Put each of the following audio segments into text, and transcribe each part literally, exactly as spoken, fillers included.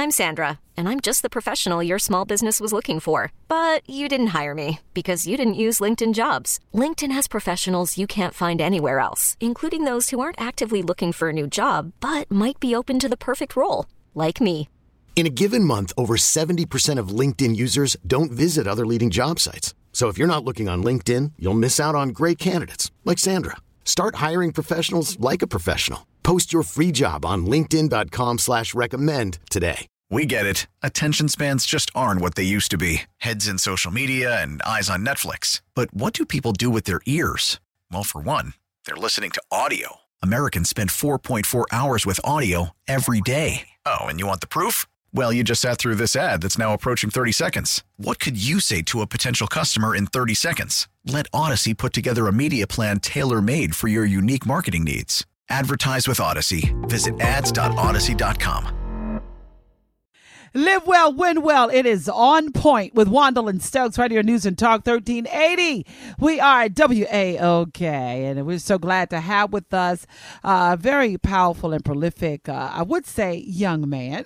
I'm Sandra, and I'm just the professional your small business was looking for. But you didn't hire me because you didn't use LinkedIn Jobs. LinkedIn has professionals you can't find anywhere else, including those who aren't actively looking for a new job, but might be open to the perfect role, like me. In a given month, over seventy percent of LinkedIn users don't visit other leading job sites. So if you're not looking on LinkedIn, you'll miss out on great candidates like Sandra. Start hiring professionals like a professional. Post your free job on linkedin dot com slash recommend today. We get it. Attention spans just aren't what they used to be. Heads in social media and eyes on Netflix. But what do people do with their ears? Well, for one, they're listening to audio. Americans spend four point four hours with audio every day. Oh, and you want the proof? Well, you just sat through this ad that's now approaching thirty seconds. What could you say to a potential customer in thirty seconds? Let Odyssey put together a media plan tailor-made for your unique marketing needs. Advertise with Odyssey. Visit ads dot odyssey dot com. Live well, win well. It is On Point with Wandel Stokes, Radio News and Talk thirteen eighty. We are at W A O K, and we're so glad to have with us a very powerful and prolific, uh, I would say, young man.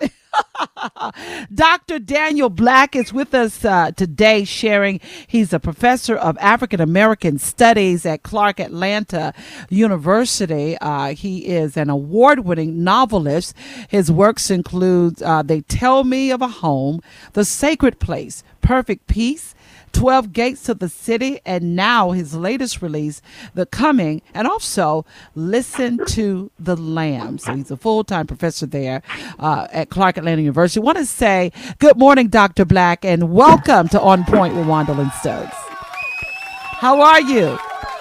Doctor Daniel Black is with us uh, today sharing. He's a professor of African American Studies at Clark Atlanta University. Uh, he is an award-winning novelist. His works include uh, They Tell Me of a Home, The Sacred Place, Perfect Peace, twelve Gates to the City, and now his latest release, The Coming, and also Listen to the Lamb. So he's a full-time professor there uh, at Clark Atlanta University. I want to say good morning, Doctor Black, and welcome to On Point with Wandel and Stokes. How are you?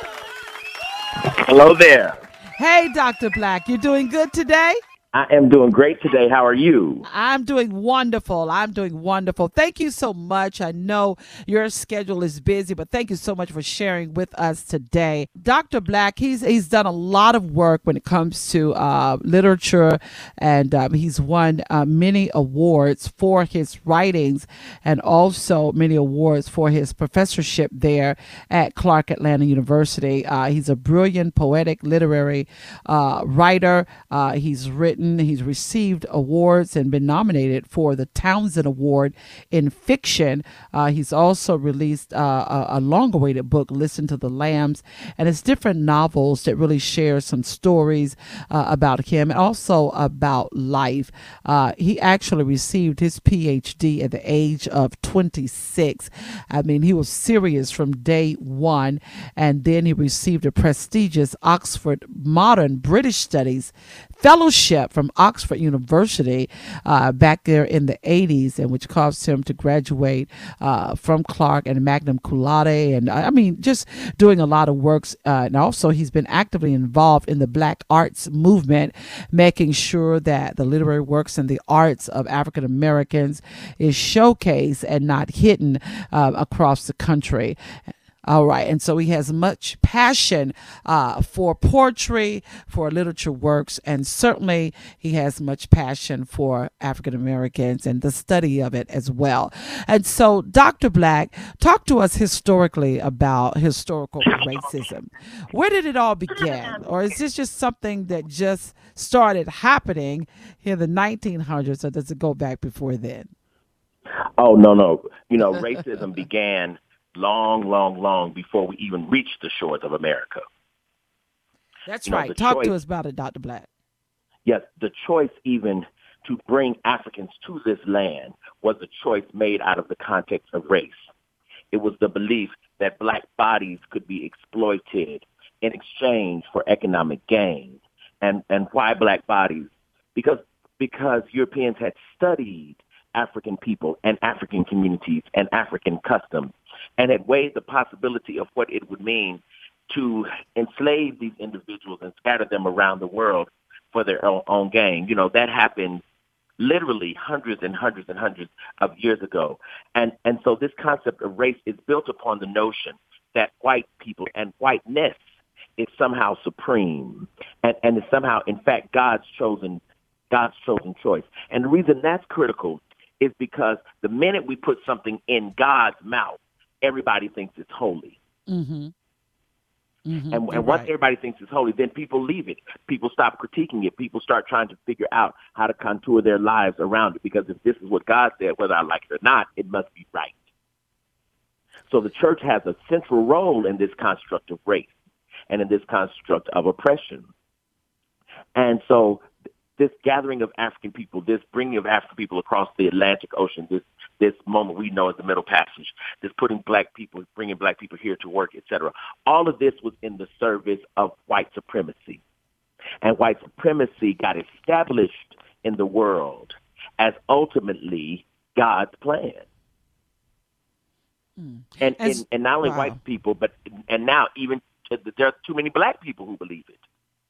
Hello there. Hey, Doctor Black, you doing good today? I am doing great today. How are you? I'm doing wonderful. I'm doing wonderful. Thank you so much. I know your schedule is busy, but thank you so much for sharing with us today. Doctor Black, he's he's done a lot of work when it comes to uh, literature, and um, he's won uh, many awards for his writings and also many awards for his professorship there at Clark Atlanta University. Uh, he's a brilliant, poetic, literary uh, writer. Uh, he's written He's received awards and been nominated for the Townsend Award in fiction. Uh, he's also released uh, a, a long-awaited book, Listen to the Lambs, and it's different novels that really share some stories uh, about him and also about life. Uh, he actually received his P H D at the age of twenty-six. I mean, he was serious from day one, and then he received a prestigious Oxford Modern British Studies Fellowship from Oxford University uh, back there in the eighties, and which caused him to graduate uh, from Clark and magna cum laude, and I mean just doing a lot of works. Uh, and also he's been actively involved in the Black arts movement, making sure that the literary works and the arts of African Americans is showcased and not hidden uh, across the country. All right. And so he has much passion uh, for poetry, for literature works, and certainly he has much passion for African Americans and the study of it as well. And so, Doctor Black, talk to us historically about historical racism. Where did it all begin? Or is this just something that just started happening in the nineteen hundreds, or does it go back before then? Oh, no, no. You know, racism began long, long, long before we even reached the shores of America. That's you know, right. Talk choice, to us about it, Doctor Black. Yes, the choice even to bring Africans to this land was a choice made out of the context of race. It was the belief that black bodies could be exploited in exchange for economic gain. And and why black bodies? Because because Europeans had studied African people and African communities and African customs, and had weighed the possibility of what it would mean to enslave these individuals and scatter them around the world for their own, own gain. You know, that happened literally hundreds and hundreds and hundreds of years ago. And and so this concept of race is built upon the notion that white people and whiteness is somehow supreme and, and is somehow, in fact, God's chosen God's chosen choice. And the reason that's critical is because the minute we put something in God's mouth, everybody thinks it's holy. Mm-hmm. Mm-hmm. And, and once right. everybody thinks it's holy, then people leave it. People stop critiquing it. People start trying to figure out how to contour their lives around it. Because if this is what God said, whether I like it or not, it must be right. So the church has a central role in this construct of race and in this construct of oppression. And so this gathering of African people, this bringing of African people across the Atlantic Ocean, this this moment we know as the Middle Passage, this putting black people, bringing black people here to work, et cetera. All of this was in the service of white supremacy. And white supremacy got established in the world as ultimately God's plan. Mm. And, As, and and not only wow. white people, but and now even there are too many black people who believe it.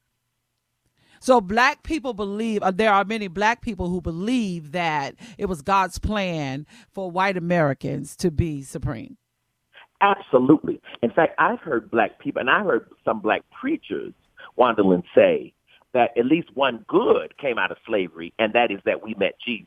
So black people believe, uh, there are many black people who believe that it was God's plan for white Americans to be supreme. Absolutely. In fact, I've heard black people, and I heard some black preachers, Wandalin, say that at least one good came out of slavery, and that is that we met Jesus.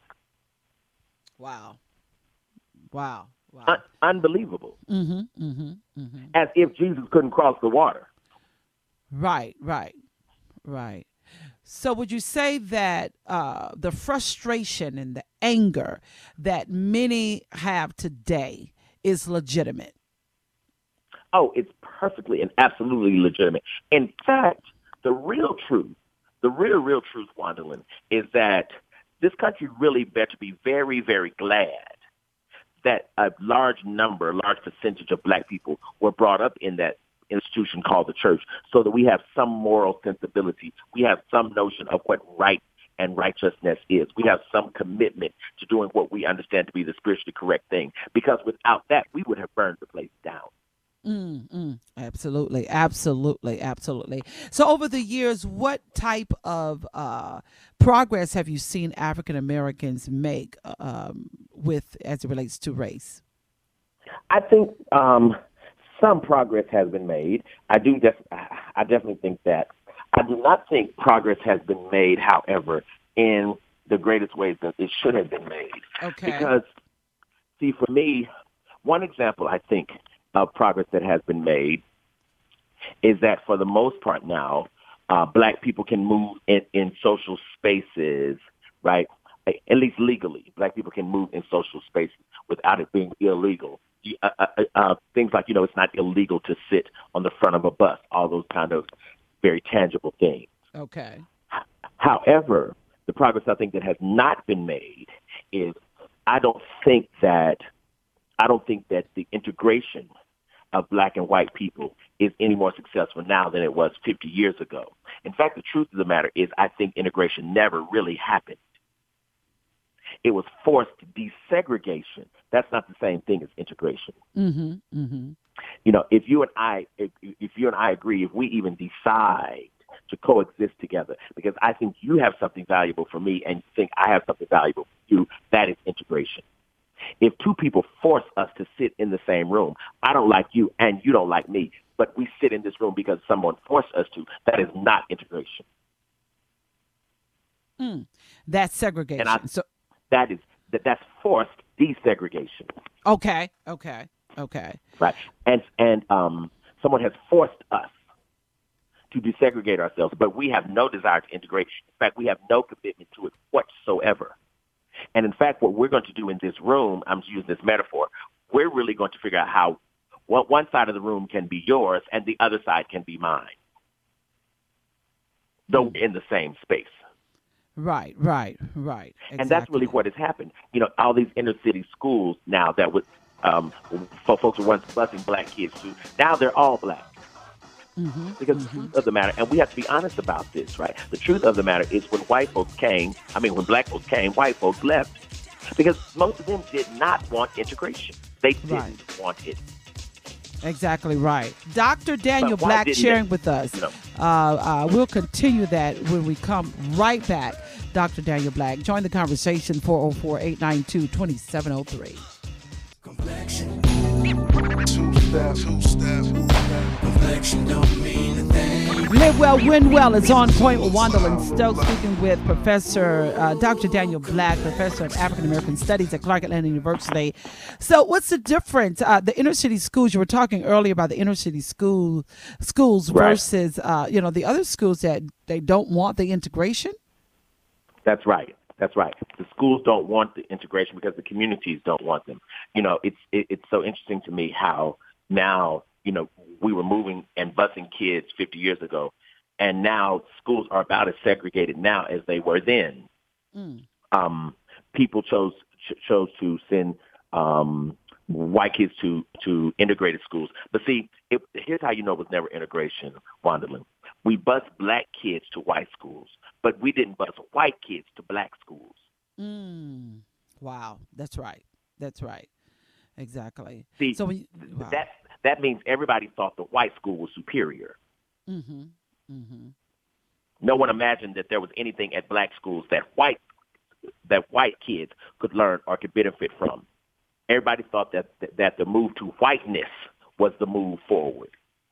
Wow. Wow. Wow. Un- unbelievable. Mm-hmm, mm-hmm, mm-hmm. As if Jesus couldn't cross the water. Right, right, right. So would you say that uh, the frustration and the anger that many have today is legitimate? Oh, it's perfectly and absolutely legitimate. In fact, the real truth, the real, real truth, Wandalin, is that this country really better be very, very glad that a large number, a large percentage of black people were brought up in that institution called the church, so that we have some moral sensibility. We have some notion of what right and righteousness is. We have some commitment to doing what we understand to be the spiritually correct thing, because without that, we would have burned the place down. Mm, mm, absolutely, absolutely, absolutely. So over the years, what type of uh, progress have you seen African Americans make um, with as it relates to race? I think um, some progress has been made. I do. Def- I definitely think that. I do not think progress has been made, however, in the greatest ways that it should have been made. Okay. Because, see, for me, one example I think of progress that has been made is that for the most part now, uh, black people can move in, in social spaces, right? At least legally, black people can move in social spaces without it being illegal. Uh, uh, uh, things like, you know, it's not illegal to sit on the front of a bus, all those kind of very tangible things. Okay. However, the progress I think that has not been made is I don't think that I don't think that the integration of black and white people is any more successful now than it was fifty years ago. In fact, the truth of the matter is I think integration never really happened. It was forced desegregation. That's not the same thing as integration. Mm-hmm, mm-hmm. You know, if you and I, if, if you and I agree, if we even decide to coexist together, because I think you have something valuable for me and you think I have something valuable for you, that is integration. If two people force us to sit in the same room, I don't like you and you don't like me, but we sit in this room because someone forced us to, that is not integration. Mm, that's segregation. And I, so that is that that's forced desegregation. Okay, okay, okay. Right. And and um, someone has forced us to desegregate ourselves, but we have no desire to integrate. In fact, we have no commitment to it whatsoever. And in fact, what we're going to do in this room, I'm using this metaphor, we're really going to figure out how well, one side of the room can be yours and the other side can be mine, though we're in the same space. Right, right, right. Exactly. And that's really what has happened. You know, all these inner city schools now that would, um, for folks who once busing black kids to, now they're all black. Mm-hmm, because mm-hmm. the truth of the matter, and we have to be honest about this, right? The truth of the matter is when white folks came, I mean, when black folks came, white folks left. Because most of them did not want integration. They didn't right. want it. Exactly right. Doctor Daniel Black sharing they, with us. You know, uh, uh, we'll continue that when we come right back. Doctor Daniel Black, join the conversation, four oh four, eight nine two, two seven oh three. Complexion. Two step, two step. Complexion don't mean a thing. Live Well, Win Well is on point with Wandalyn Stokes, speaking with Professor uh, Doctor Daniel Black, Professor of African American Studies at Clark Atlanta University. So what's the difference? Uh, the inner city schools, you were talking earlier about the inner city school schools Right. versus, uh, you know, the other schools that they don't want the integration? That's right. That's right. The schools don't want the integration because the communities don't want them. You know, it's it, it's so interesting to me how now, you know, we were moving and busing kids fifty years ago, and now schools are about as segregated now as they were then. Mm. Um, people chose ch- chose to send um, white kids to, to integrated schools. But see, it, here's how you know it was never integration, Wandalyn. We bused black kids to white schools, but we didn't bus white kids to black schools. Mm. Wow. That's right. That's right. Exactly. See, so we, wow. that that means everybody thought the white school was superior. Mm-hmm. Mm-hmm. No one imagined that there was anything at black schools that white that white kids could learn or could benefit from. Everybody thought that that the move to whiteness was the move forward.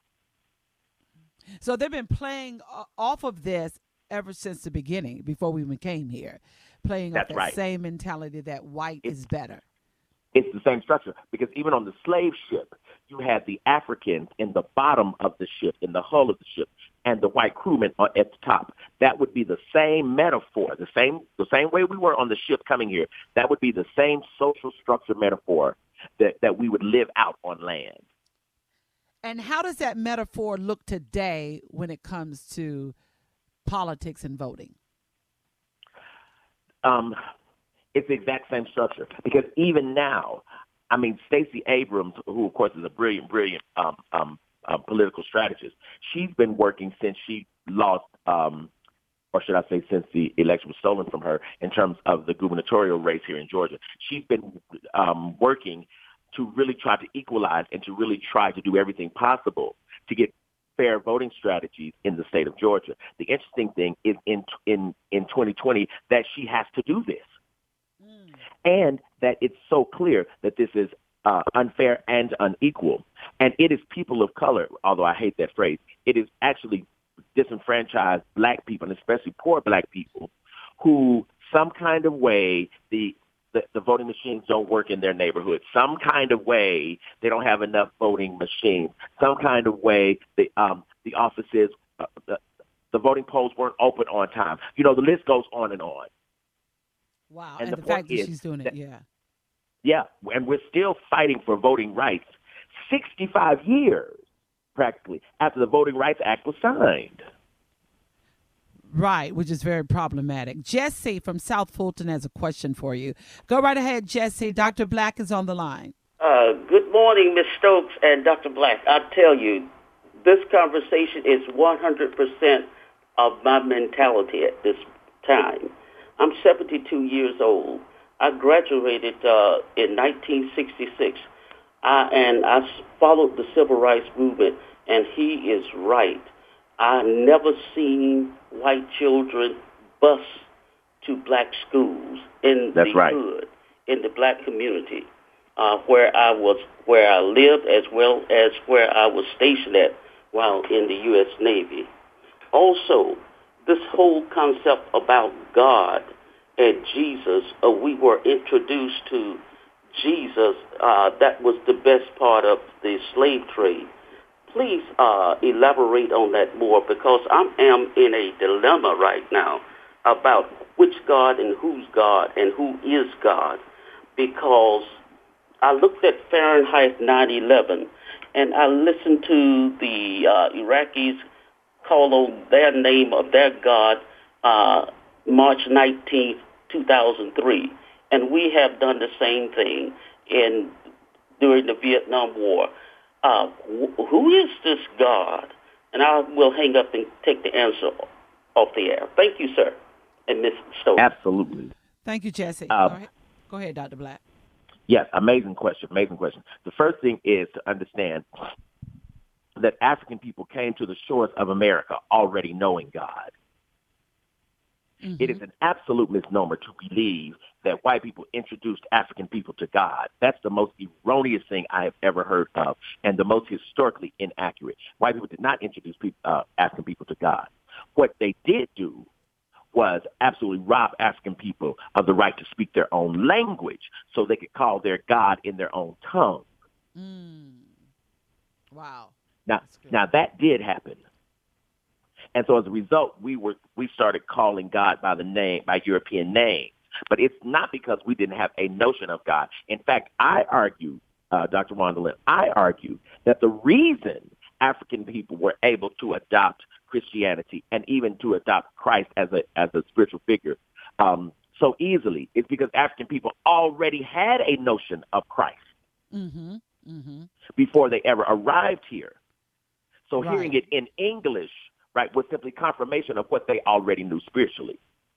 So they've been playing uh, off of this ever since the beginning, before we even came here, playing That's off that right. same mentality that white It's- is better. It's the same structure because even on the slave ship, you had the Africans in the bottom of the ship, in the hull of the ship, and the white crewmen are at the top. That would be the same metaphor, the same the same way we were on the ship coming here. That would be the same social structure metaphor that, that we would live out on land. And how does that metaphor look today when it comes to politics and voting? Um, it's the exact same structure because even now, I mean, Stacey Abrams, who of course is a brilliant, brilliant um, um, uh, political strategist, she's been working since she lost, um, or should I say since the election was stolen from her in terms of the gubernatorial race here in Georgia. She's been um, working to really try to equalize and to really try to do everything possible to get fair voting strategies in the state of Georgia. The interesting thing is in in in twenty twenty that she has to do this. Mm. And that it's so clear that this is uh, unfair and unequal. And it is people of color, although I hate that phrase, it is actually disenfranchised black people, and especially poor black people, who some kind of way the The, the voting machines don't work in their neighborhood. Some kind of way they don't have enough voting machines. Some kind of way the um, the offices, uh, the, the voting polls weren't open on time. You know, the list goes on and on. Wow, And and, the the, point fact that is she's doing it, that- yeah. Yeah, and we're still fighting for voting rights sixty-five years, practically, after the Voting Rights Act was signed. Right, which is very problematic. Jesse from South Fulton has a question for you. Go right ahead, Jesse. Doctor Black is on the line. Uh, good morning, Miz Stokes and Doctor Black. I tell you, this conversation is one hundred percent of my mentality at this time. I'm seventy-two years old. I graduated uh, in nineteen sixty-six, I, and I followed the civil rights movement, and he is right. I never seen white children bus to black schools in That's the right. hood, in the black community, uh, where I was, where I lived, as well as where I was stationed at while in the U S Navy. Also, this whole concept about God and Jesus, uh, we were introduced to Jesus. Uh, that was the best part of the slave trade. Please uh, elaborate on that more, because I am in a dilemma right now about which God and who's God and who is God, because I looked at Fahrenheit nine eleven and I listened to the uh, Iraqis call on their name of their God uh, March nineteenth, two thousand three, and we have done the same thing in during the Vietnam War. Uh, wh- who is this God? And I will hang up and take the answer off the air. Thank you, sir, and Miz Stokes. Absolutely. Thank you, Jesse. Uh, Go ahead, Go ahead, Doctor Black. Yes, amazing question, amazing question. The first thing is to understand that African people came to the shores of America already knowing God. Mm-hmm. It is an absolute misnomer to believe that white people introduced African people to God. That's the most erroneous thing I have ever heard of, and the most historically inaccurate. White people did not introduce people, uh, African people to God. What they did do was absolutely rob African people of the right to speak their own language so they could call their God in their own tongue. Mm. Wow. Now, now that did happen. And so as a result, we were we started calling God by the name, by European names. But it's not because we didn't have a notion of God. In fact, I argue, uh, Doctor Wandolin, I argue that the reason African people were able to adopt Christianity and even to adopt Christ as a as a spiritual figure um, so easily is because African people already had a notion of Christ mm-hmm. Mm-hmm. before they ever arrived here. So right. hearing it in English, right, was simply confirmation of what they already knew spiritually.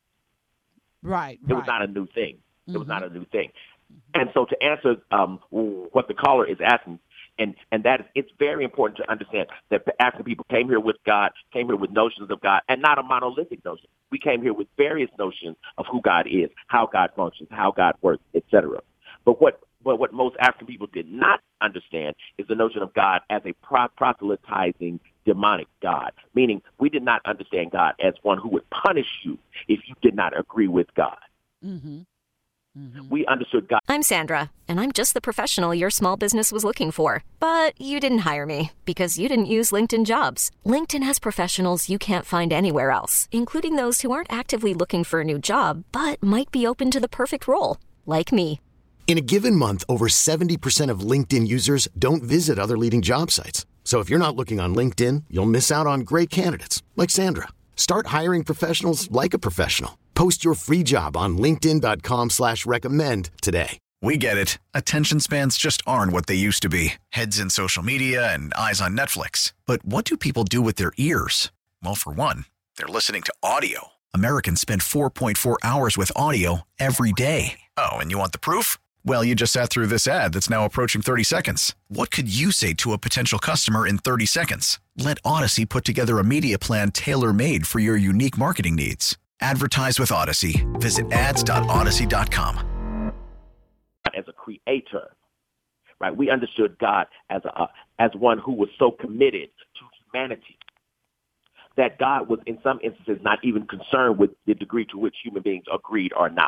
Right. It right. was not a new thing. It mm-hmm. was not a new thing. Mm-hmm. And so to answer um, what the caller is asking, And and that is, it's very important to understand that the African people came here with God, came here with notions of God, and not a monolithic notion. We came here with various notions of who God is, how God functions, how God works, et cetera. But what but what most African people did not understand is the notion of God as a pro- proselytizing demonic God, meaning we did not understand God as one who would punish you if you did not agree with God. Mm-hmm. Mm-hmm. We understood God. I'm Sandra, and I'm just the professional your small business was looking for. But you didn't hire me because you didn't use LinkedIn Jobs. LinkedIn has professionals you can't find anywhere else, including those who aren't actively looking for a new job, but might be open to the perfect role, like me. In a given month, over seventy percent of LinkedIn users don't visit other leading job sites. So if you're not looking on LinkedIn, you'll miss out on great candidates like Sandra. Start hiring professionals like a professional. Post your free job on linkedin.com slash recommend today. We get it. Attention spans just aren't what they used to be. Heads in social media and eyes on Netflix. But what do people do with their ears? Well, for one, they're listening to audio. Americans spend four point four hours with audio every day. Oh, and you want the proof? Well, you just sat through this ad that's now approaching thirty seconds. What could you say to a potential customer in thirty seconds? Let Odyssey put together a media plan tailor-made for your unique marketing needs. Advertise with Odyssey. Visit ads dot odyssey dot com. As a creator, right? We understood God as a uh, as one who was so committed to humanity that God was, in some instances, not even concerned with the degree to which human beings agreed or not.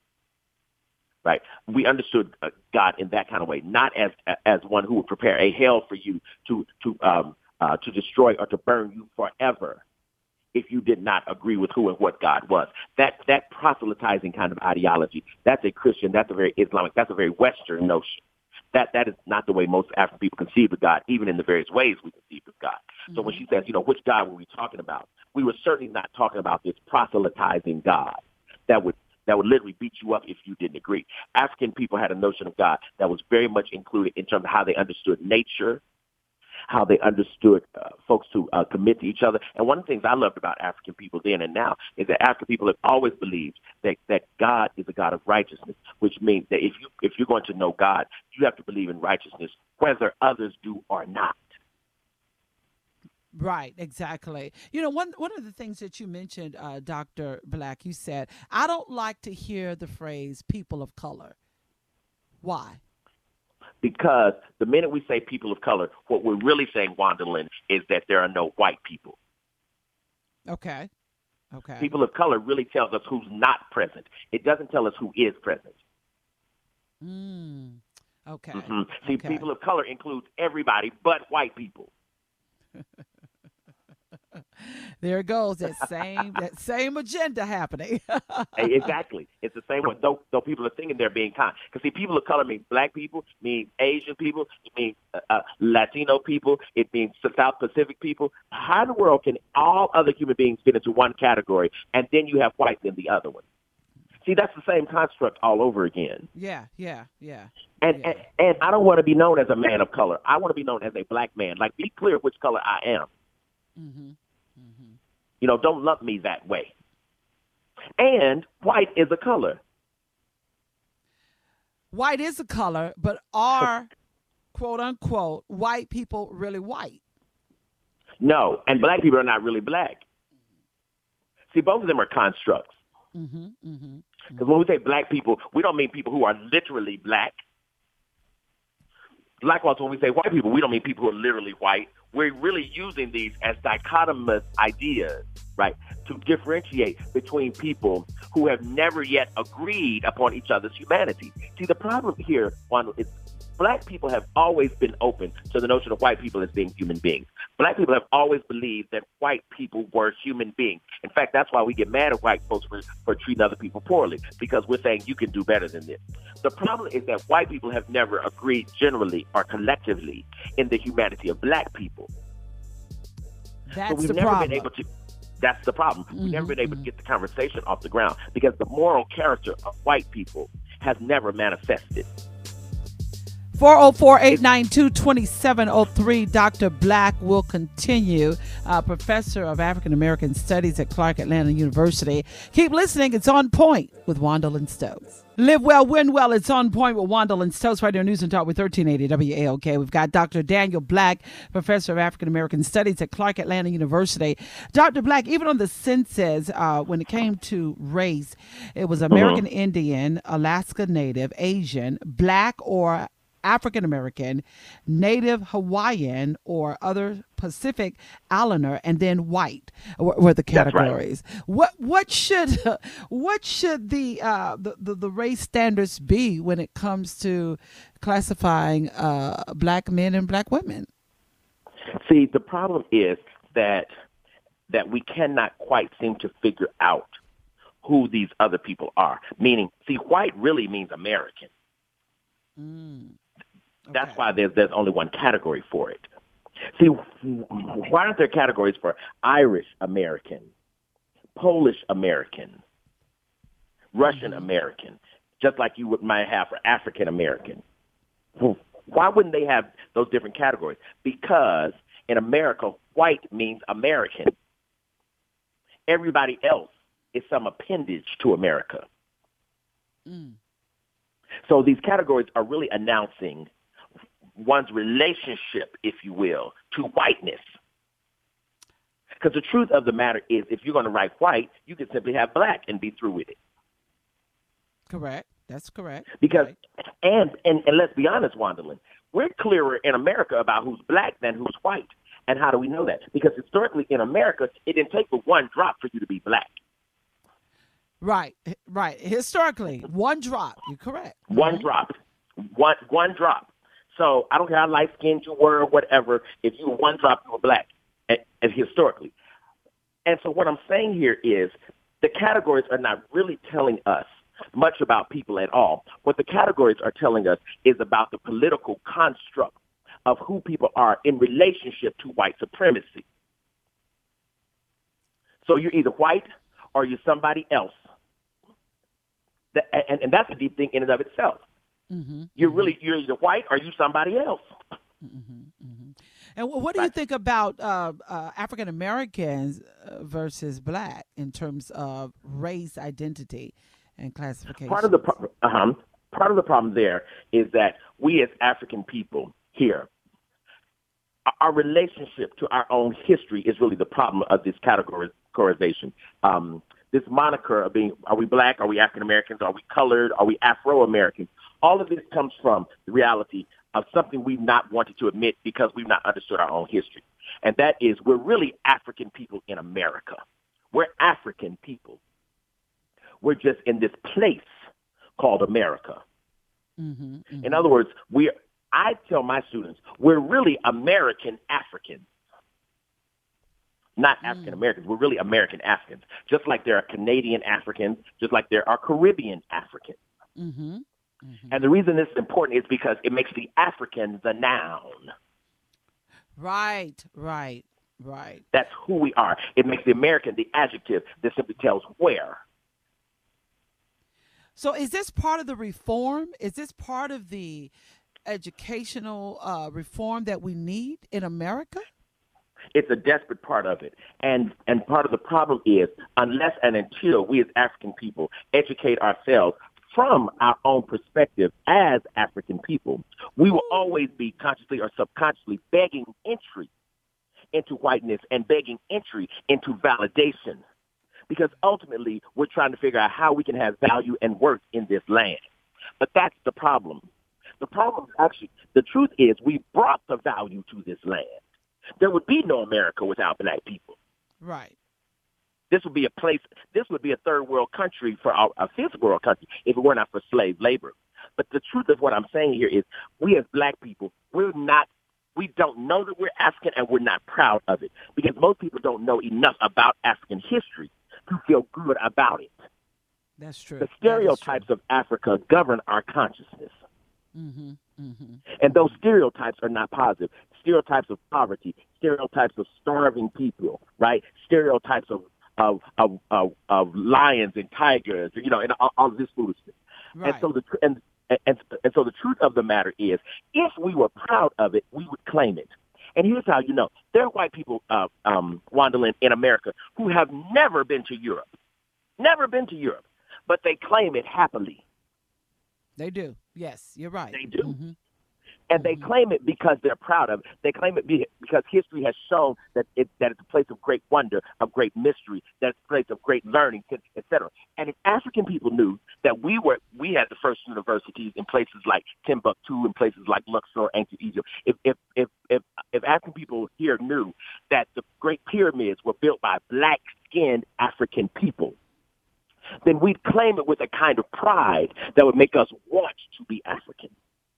Right? We understood uh, God in that kind of way, not as as one who would prepare a hell for you to to um, uh, to destroy or to burn you forever if you did not agree with who and what God was. That that proselytizing kind of ideology, that's a Christian, that's a very Islamic, that's a very Western notion. That that is not the way most African people conceive of God, even in the various ways we conceive of God. Mm-hmm. So when she says, you know, which God were we talking about? We were certainly not talking about this proselytizing God that would that would literally beat you up if you didn't agree. African people had a notion of God that was very much included in terms of how they understood nature, how they understood uh, folks to uh, commit to each other. And one of the things I loved about African people then and now is that African people have always believed that, that God is a God of righteousness, which means that if you if you're going to know God, you have to believe in righteousness, whether others do or not. Right, exactly. You know, one one of the things that you mentioned, uh, Doctor Black, you said, I don't like to hear the phrase people of color. Why? Because the minute we say people of color, what we're really saying, Wandolin, is that there are no white people. Okay. Okay. People of color really tells us who's not present. It doesn't tell us who is present. Mm. Okay. Mm-hmm. See, okay. people of color includes everybody but white people. There it goes, that same that same agenda happening. Exactly. It's the same one, though, though people are thinking they're being kind. Because, see, people of color means black people, means Asian people, it means uh, uh, Latino people, it means South Pacific people. How in the world can all other human beings fit into one category, and then you have whites in the other one? See, that's the same construct all over again. Yeah, yeah, yeah. And, yeah. and and I don't want to be known as a man of color. I want to be known as a black man. Like, be clear which color I am. Mm-hmm. Mm-hmm. You know, don't lump me that way. And white is a color. White is a color, but are, quote unquote, white people really white? No, and black people are not really black. See, both of them are constructs. Mm-hmm, mm-hmm, Because when we say black people, we don't mean people who are literally black. Likewise, when we say white people, we don't mean people who are literally white. We're really using these as dichotomous ideas, right, to differentiate between people who have never yet agreed upon each other's humanity. See, the problem here, Juan, is black people have always been open to the notion of white people as being human beings. Black people have always believed that white people were human beings. In fact, that's why we get mad at white folks for, for treating other people poorly, because we're saying you can do better than this. The problem is that white people have never agreed generally or collectively in the humanity of black people. That's so we've the never problem. been able to. That's the problem. We've Mm-hmm, never been able mm-hmm. to get the conversation off the ground because the moral character of white people has never manifested. four oh four, eight nine two, two seven oh three. Doctor Black will continue, uh, professor of African American Studies at Clark Atlanta University. Keep listening. It's On Point with Wandel and Stokes. Live well, win well. It's On Point with Wandel and Stokes right here on News and Talk with thirteen eighty W A L K. We've got Doctor Daniel Black, professor of African American Studies at Clark Atlanta University. Doctor Black, even on the census, uh, when it came to race, it was American Mm-hmm. Indian, Alaska Native, Asian, Black or African American, Native Hawaiian, or other Pacific Islander, and then white were, were the That's right. categories. What what should what should the, uh, the the the race standards be when it comes to classifying uh, black men and black women? See, the problem is that that we cannot quite seem to figure out who these other people are. Meaning, see, white really means American. Mm. That's Okay. why there's there's only one category for it. See, why aren't there categories for Irish American, Polish American, Russian American, just like you would might have for African American? Why wouldn't they have those different categories? Because in America, white means American. Everybody else is some appendage to America. Mm. So these categories are really announcing one's relationship, if you will, to whiteness. Because the truth of the matter is, if you're going to write white, you can simply have black and be through with it. Correct. That's correct. Because, Right. and, and, and let's be honest, Wandelin, we're clearer in America about who's black than who's white. And how do we know that? Because historically in America, it didn't take but one drop for you to be black. Right, right. Historically, one drop. You're correct. One Mhm. drop. One one drop. So I don't care how light-skinned you were or whatever. If you were one drop, you were black, and, and historically. And so what I'm saying here is the categories are not really telling us much about people at all. What the categories are telling us is about the political construct of who people are in relationship to white supremacy. So you're either white or you're somebody else. That, and, and that's a deep thing in and of itself. Mm-hmm. You're really, you're either white or you somebody else. Mm-hmm. Mm-hmm. And wh- what do you think about uh, uh, African Americans uh, versus black in terms of race identity and classification? Part of the pro- uh-huh. part of the problem there is that we as African people here, our- our relationship to our own history is really the problem of this categorization. Um, this moniker of being, are we black? Are we African Americans? Are we colored? Are we Afro Americans? All of this comes from the reality of something we've not wanted to admit because we've not understood our own history. And that is we're really African people in America. We're African people. We're just in this place called America. Mm-hmm, mm-hmm. In other words, we I tell my students, we're really American Africans. Not African Americans. We're really American Africans. Just like there are Canadian Africans, just like there are Caribbean Africans. Mm-hmm. Mm-hmm. And the reason this is important is because it makes the African the noun. Right, right, right. That's who we are. It makes the American the adjective that simply tells where. So is this part of the reform? Is this part of the educational uh, reform that we need in America? It's a desperate part of it. And and part of the problem is unless and until we as African people educate ourselves from our own perspective as African people, we will always be consciously or subconsciously begging entry into whiteness and begging entry into validation because ultimately we're trying to figure out how we can have value and worth in this land. But that's the problem. The problem is actually, the truth is we brought the value to this land. There would be no America without black people. Right. This would be a place, this would be a third world country for our, a fifth world country if it were not for slave labor. But the truth of what I'm saying here is we as black people, we're not, we don't know that we're African and we're not proud of it because most people don't know enough about African history to feel good about it. That's true. The stereotypes true. of Africa govern our consciousness. Mm-hmm, mm-hmm. And those stereotypes are not positive. Stereotypes of poverty, stereotypes of starving people, right? Stereotypes of of of, of, of lions and tigers, you know, and all, all of this foolishness. Right. And so the and, and and so the truth of the matter is, if we were proud of it, we would claim it. And here's how you know: there are white people, uh, um, Wanda Lynn, in America who have never been to Europe, never been to Europe, but they claim it happily. They do. Yes, you're right. They do. Mm-hmm. And they claim it because they're proud of it. They claim it because history has shown that it, that it's a place of great wonder, of great mystery, that it's a place of great learning, et cetera. And if African people knew that we were, we had the first universities in places like Timbuktu and places like Luxor, ancient Egypt. If if if if, if African people here knew that the Great Pyramids were built by black-skinned African people, then we'd claim it with a kind of pride that would make us want to be African.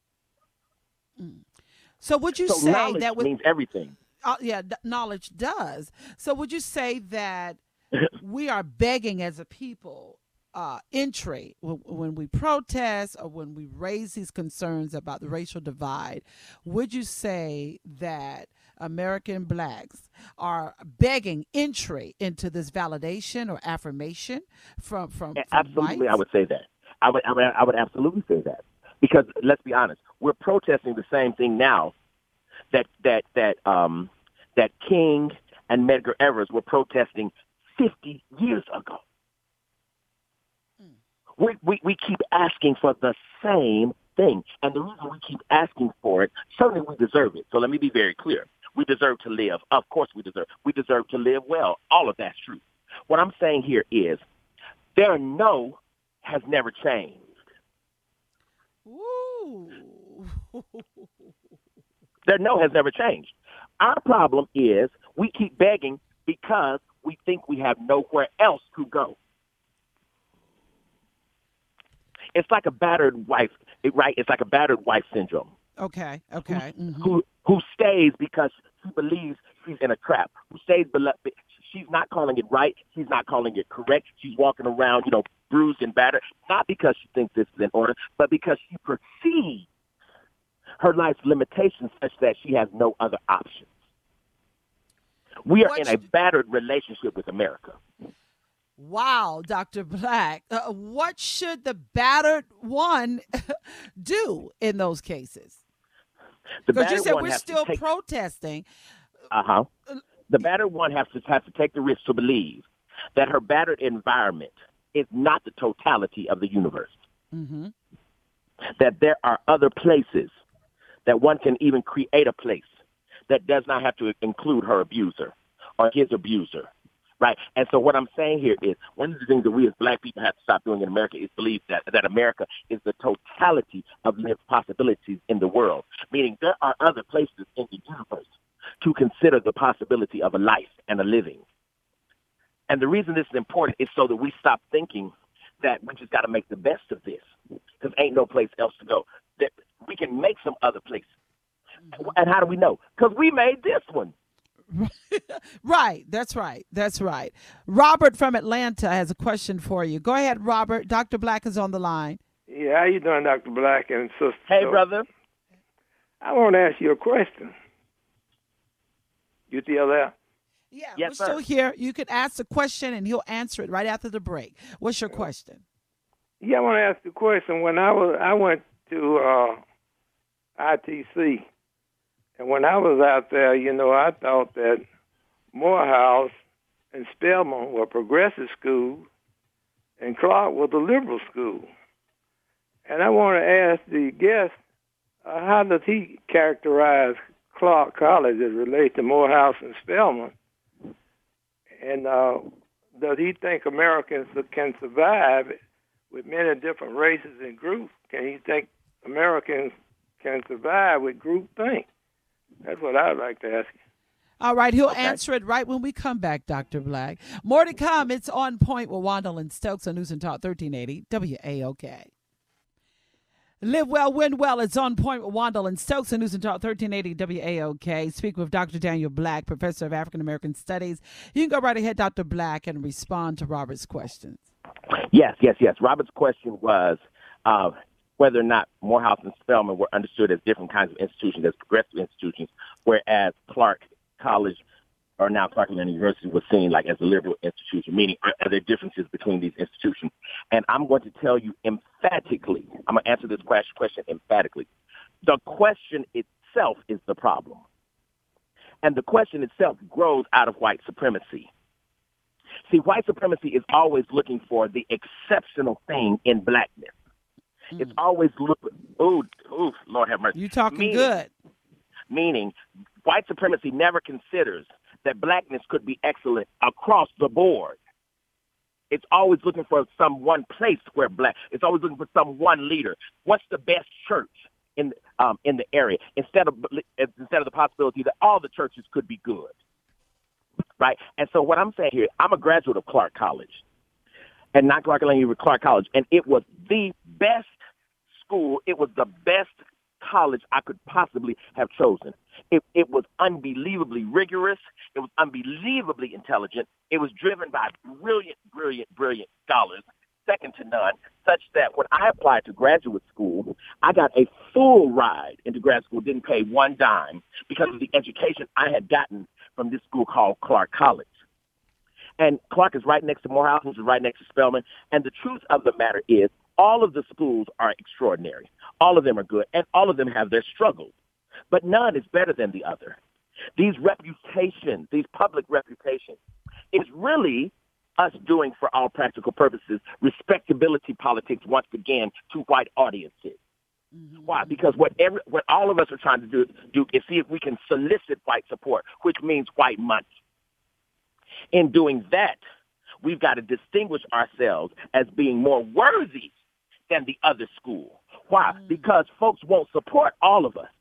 So would you so say knowledge that with, means everything? Uh, yeah, d- knowledge does. So would you say that we are begging as a people uh, entry w- when we protest or when we raise these concerns about the racial divide? Would you say that American blacks are begging entry into this validation or affirmation from from, from absolutely? whites? I would say that. I would, I would I would absolutely say that because let's be honest, we're protesting the same thing now that that that um that King and Medgar Evers were protesting fifty years ago. Mm. We, we we keep asking for the same thing, and the reason we keep asking for it, certainly we deserve it. So let me be very clear. We deserve to live. Of course we deserve. We deserve to live well. All of that's true. What I'm saying here is their no has never changed. Ooh. Their no has never changed. Our problem is we keep begging because we think we have nowhere else to go. It's like a battered wife, right? It's like a battered wife syndrome. Okay, okay. Who, mm-hmm. who who stays because she believes she's in a trap. Who stays, she's not calling it right. She's not calling it correct. She's walking around, you know, bruised and battered, not because she thinks this is in order, but because she perceives her life's limitations such that she has no other options. We are what in a battered relationship with America. Wow, Doctor Black. Uh, what should the battered one do in those cases? Because you said we're still take, protesting. Uh-huh. The battered one has to, has to take the risk to believe that her battered environment is not the totality of the universe. Mm-hmm. That there are other places, that one can even create a place that does not have to include her abuser or his abuser, right? And so what I'm saying here is one of the things that we as black people have to stop doing in America is believe that, that America is the totality of lived possibilities in the world, meaning there are other places in the universe to consider the possibility of a life and a living. And the reason this is important is so that we stop thinking that we just got to make the best of this because ain't no place else to go. That we can make some other places. And how do we know? Because we made this one. Right. That's right. That's right. Robert from Atlanta has a question for you. Go ahead, Robert. Doctor Black is on the line. Yeah, how you doing, Doctor Black and Sister? Hey, so, brother. I want to ask you a question. You still there? Yeah, yes, we're sir. still here. You can ask the question, and he'll answer it right after the break. What's your question? Yeah, I want to ask the question. When I was, I went to uh, I T C, and when I was out there, you know, I thought that Morehouse and Spelman were progressive schools, and Clark was a liberal school. And I want to ask the guest, uh, how does he characterize Clark College as relates to Morehouse and Spelman? And uh, does he think Americans can survive with many different races and groups? Can he think Americans can survive with groupthink? That's what I'd like to ask you. All right, he'll Okay. answer it right when we come back, Doctor Black. More to come. It's On Point with Wandel and Stokes on News and Talk thirteen eighty W A O K. Live well, win well. It's On Point with Wandel and Stokes on News and Talk thirteen eighty W A O K. Speak with Doctor Daniel Black, Professor of African American Studies. You can go right ahead, Doctor Black, and respond to Robert's questions. Yes, yes, yes. Robert's question was uh, whether or not Morehouse and Spelman were understood as different kinds of institutions, as progressive institutions, whereas Clark College, or now Clark Atlanta University, was seen like as a liberal institution, meaning are, are there differences between these institutions? And I'm going to tell you emphatically, I'm going to answer this question emphatically. The question itself is the problem. And the question itself grows out of white supremacy. See, white supremacy is always looking for the exceptional thing in blackness. Mm. It's always looking, ooh, ooh, Lord have mercy. You talking meaning, good. Meaning, white supremacy never considers that blackness could be excellent across the board. It's always looking for some one place where black, it's always looking for some one leader. What's the best church in um, in the area? Instead of instead of the possibility that all the churches could be good. Right? And so what I'm saying here, I'm a graduate of Clark College, and not Clark Atlanta, Clark College, and it was the best school. It was the best college I could possibly have chosen. It, it was unbelievably rigorous. It was unbelievably intelligent. It was driven by brilliant, brilliant, brilliant scholars, second to none, such that when I applied to graduate school, I got a full ride into grad school, didn't pay one dime because of the education I had gotten from this school called Clark College. And Clark is right next to Morehouse, which is right next to Spelman. And the truth of the matter is, all of the schools are extraordinary. All of them are good, and all of them have their struggles. But none is better than the other. These reputations, these public reputations, is really us doing, for all practical purposes, respectability politics once again to white audiences. Mm-hmm. Why? Because what, every, what all of us are trying to do, do is see if we can solicit white support, which means white money. In doing that, we've got to distinguish ourselves as being more worthy than the other school. Why? Mm. Because folks won't support all of us.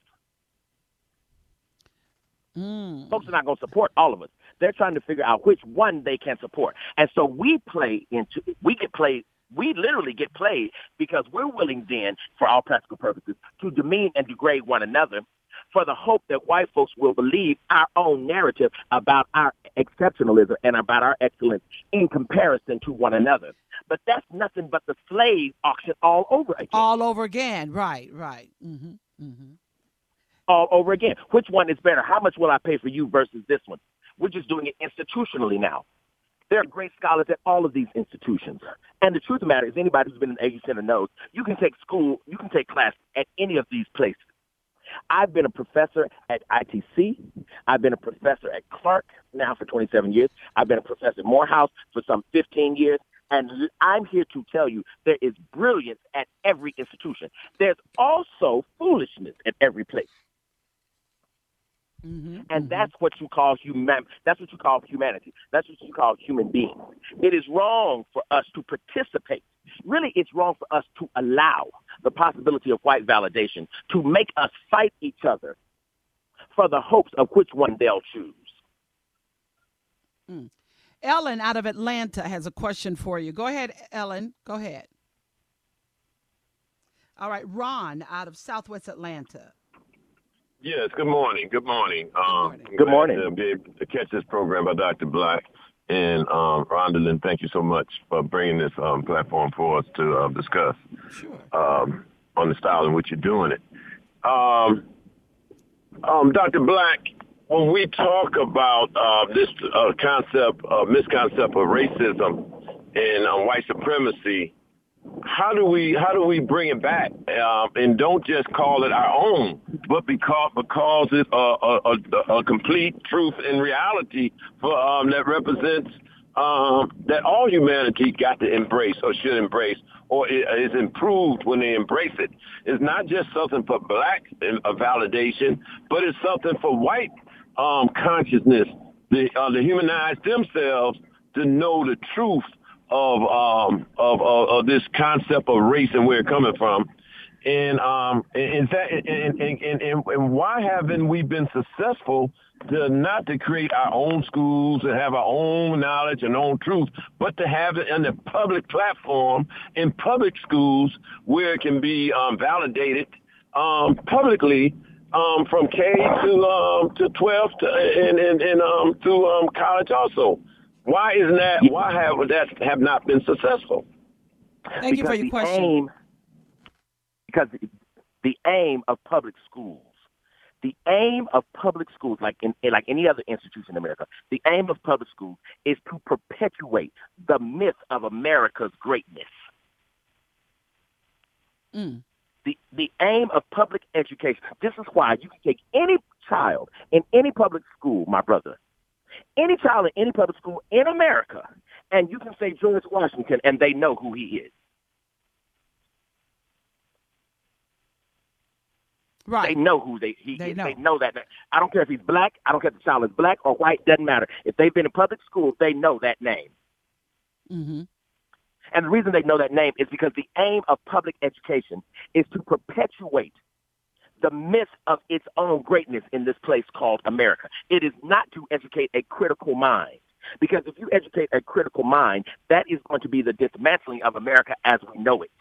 Mm. Folks are not going to support all of us. They're trying to figure out which one they can support. And so we play into, we get played, we literally get played because we're willing then, for all practical purposes, to demean and degrade one another for the hope that white folks will believe our own narrative about our exceptionalism and about our excellence in comparison to one another. But that's nothing but the slave auction all over again. All over again. Right, right. Mm-hmm, mm-hmm. All over again. Which one is better? How much will I pay for you versus this one? We're just doing it institutionally now. There are great scholars at all of these institutions. And the truth of the matter is, anybody who's been in the A U Center knows you can take school, you can take class at any of these places. I've been a professor at I T C. I've been a professor at Clark now for twenty-seven years. I've been a professor at Morehouse for some fifteen years. And I'm here to tell you there is brilliance at every institution. There's also foolishness at every place. Mm-hmm, and mm-hmm. that's what you call human. That's what you call humanity. That's what you call human beings. It is wrong for us to participate. Really, it's wrong for us to allow the possibility of white validation to make us fight each other for the hopes of which one they'll choose. Mm. Ellen out of Atlanta has a question for you. Go ahead, Ellen. Go ahead. All right, Ron out of Southwest Atlanta. Yes, good morning. Good morning. Um, good morning. To be able to catch this program by Doctor Black. And um, Rondalyn, thank you so much for bringing this um, platform for us to uh, discuss sure. um, on the style in which you're doing it. Um, um, Doctor Black, when we talk about uh, this uh, concept, uh, misconcept of racism and uh, white supremacy, how do we how do we bring it back um, and don't just call it our own, but because because it's a, a, a, a complete truth and reality for um, that represents um, that all humanity got to embrace or should embrace or is improved when they embrace it. It's not just something for black uh, validation, but it's something for white um, consciousness, the, uh, to humanize themselves to know the truth of um of, of of this concept of race and where it's coming from. And um in fact, and, and, and, and, and why haven't we been successful to not to create our own schools and have our own knowledge and own truth, but to have it in the public platform in public schools where it can be um, validated um, publicly um, from K to um, to twelve to, and and, and um, to um, college also. Why isn't that? Why have that have not been successful? Thank you for your question. Aim, because the, the aim of public schools, the aim of public schools, like in like any other institution in America, the aim of public schools is to perpetuate the myth of America's greatness. Mm. The the aim of public education. This is why you can take any child in any public school, my brother, any child in any public school in America, and you can say George Washington, and they know who he is. Right. They know who they he they is. Know. They know that. I don't care if he's black. I don't care if the child is black or white. Doesn't matter. If they've been in public school, they know that name. Mm-hmm. And the reason they know that name is because the aim of public education is to perpetuate the myth of its own greatness in this place called America. It is not to educate a critical mind. Because if you educate a critical mind, that is going to be the dismantling of America as we know it.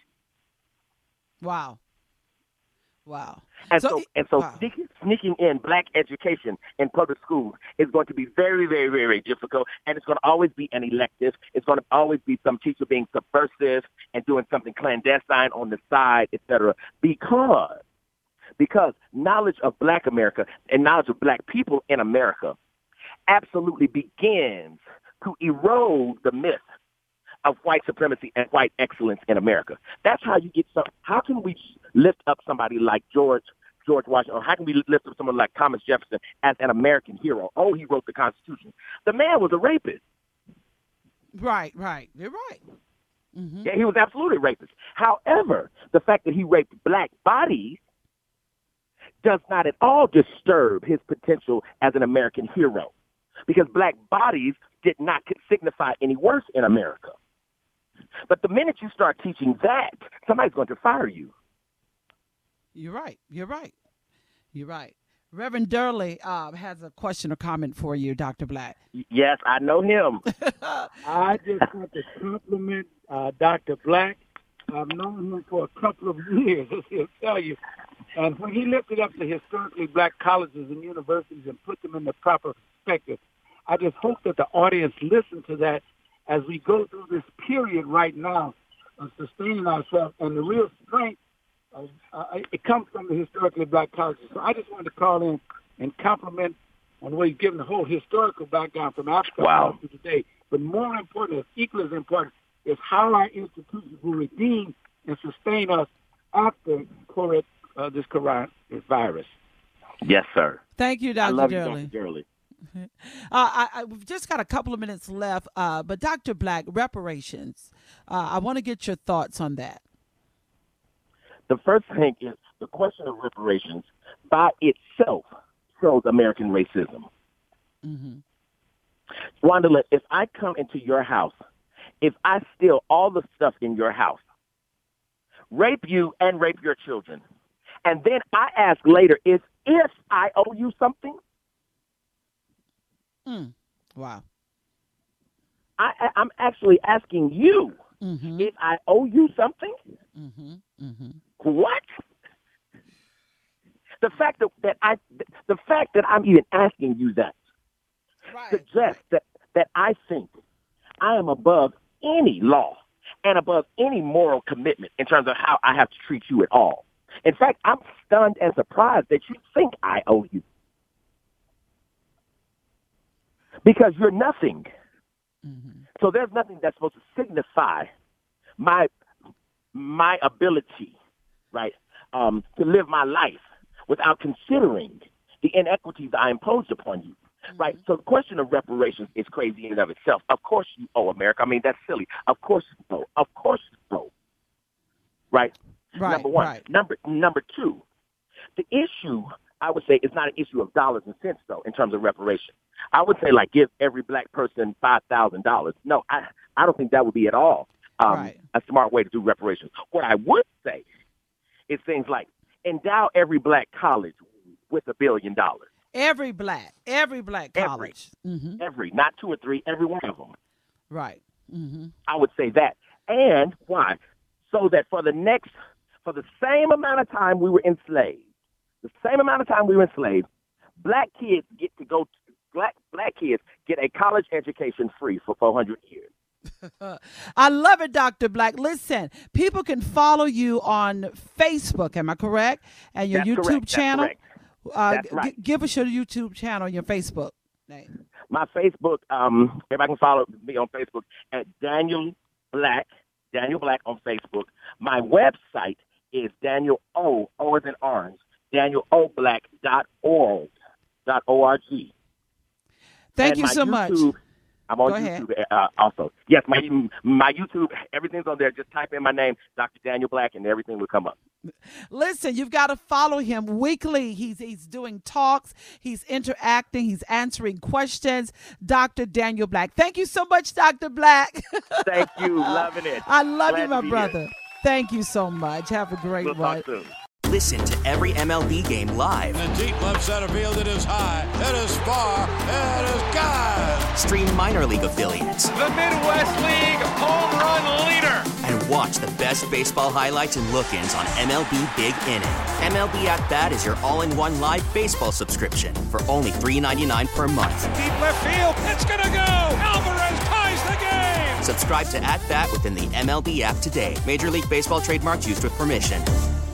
Wow. Wow. And so, so, and so wow. sneaking, sneaking in black education in public schools is going to be very, very, very, very difficult. And it's going to always be an elective. It's going to always be some teacher being subversive and doing something clandestine on the side, et cetera, because, because knowledge of black America and knowledge of black people in America absolutely begins to erode the myth of white supremacy and white excellence in America. That's how you get some. How can we lift up somebody like George George Washington, or how can we lift up someone like Thomas Jefferson as an American hero? Oh, he wrote the Constitution. The man was a rapist. Right, right. You're right. Mm-hmm. Yeah, he was absolutely a rapist. However, the fact that he raped black bodies does not at all disturb his potential as an American hero, because black bodies did not signify any worse in America. But the minute you start teaching that, somebody's going to fire you. You're right. You're right. You're right. Reverend Durley uh, has a question or comment for you, Doctor Black. Yes, I know him. I just want to compliment uh, Doctor Black. I've known him for a couple of years, as he'll tell you. And when he lifted up the historically black colleges and universities and put them in the proper perspective, I just hope that the audience listen to that as we go through this period right now of sustaining ourselves. And the real strength, of, uh, it comes from the historically black colleges. So I just wanted to call in and compliment on the way he's given the whole historical background from Africa wow. to today. But more important, as equally as important, is how our institutions will redeem and sustain us after COVID, uh, this coronavirus. Yes, sir. Thank you, Doctor I love Durley. you, Doctor Durley. Uh, I, I, we've just got a couple of minutes left, uh, but Doctor Black, reparations. Uh, I want to get your thoughts on that. The first thing is the question of reparations by itself shows American racism. Mm-hmm. Wanda, if I come into your house, if I steal all the stuff in your house, rape you and rape your children, and then I ask later is if I owe you something? Mm. Wow. I, I, I'm actually asking you mm-hmm. if I owe you something? Mm-hmm. Mm-hmm. What? The fact that, that I, the fact that I'm even asking you that right. suggests right. that, that I think I am above any law and above any moral commitment in terms of how I have to treat you at all. In fact, I'm stunned and surprised that you think I owe you. Because you're nothing. Mm-hmm. So there's nothing that's supposed to signify my my ability, right, um, to live my life without considering the inequities I imposed upon you, mm-hmm. right? So the question of reparations is crazy in and of itself. Of course you owe America. I mean, that's silly. Of course you owe. Of course you owe. Right? Right. Number one. Right. Number number two, the issue I would say it's not an issue of dollars and cents, though, in terms of reparations. I would say, like, give every black person five thousand dollars. No, I, I don't think that would be at all um, right. a smart way to do reparations. What I would say is things like endow every black college with a billion dollars. Every black, every black college. Every, mm-hmm. every, not two or three, every one of them. Right. Mm-hmm. I would say that. And why? So that for the next, for the same amount of time we were enslaved, the same amount of time we were enslaved, black kids get to go, black black kids get a college education free for four hundred years. I love it, Doctor Black. Listen, people can follow you on Facebook, am I correct? And your That's YouTube correct. channel. That's correct. Uh, That's right. g- give us your YouTube channel, your Facebook name. My Facebook, um, if I can follow me on Facebook at Daniel Black, Daniel Black on Facebook. My website is Daniel O, O as in orange, Daniel O Black dot org, dot O R G. Thank and you so YouTube, much. I'm on Go YouTube uh, also. Yes, my my YouTube, everything's on there. Just type in my name, Doctor Daniel Black, and everything will come up. Listen, you've got to follow him weekly. He's he's doing talks. He's interacting. He's answering questions. Doctor Daniel Black. Thank you so much, Doctor Black. Thank you. Loving it. I love Glad you, my to be brother. here. Thank you so much. Have a great We'll one. talk soon. Listen to every M L B game live. In the deep left center field, it is high, it is far, it is gone. Stream minor league affiliates. The Midwest League home run leader. And watch the best baseball highlights and look-ins on M L B Big Inning. M L B At Bat is your all-in-one live baseball subscription for only three dollars and ninety-nine cents per month. Deep left field, it's gonna go. Alvarez ties the game. Subscribe to At Bat within the M L B app today. Major League Baseball trademarks used with permission.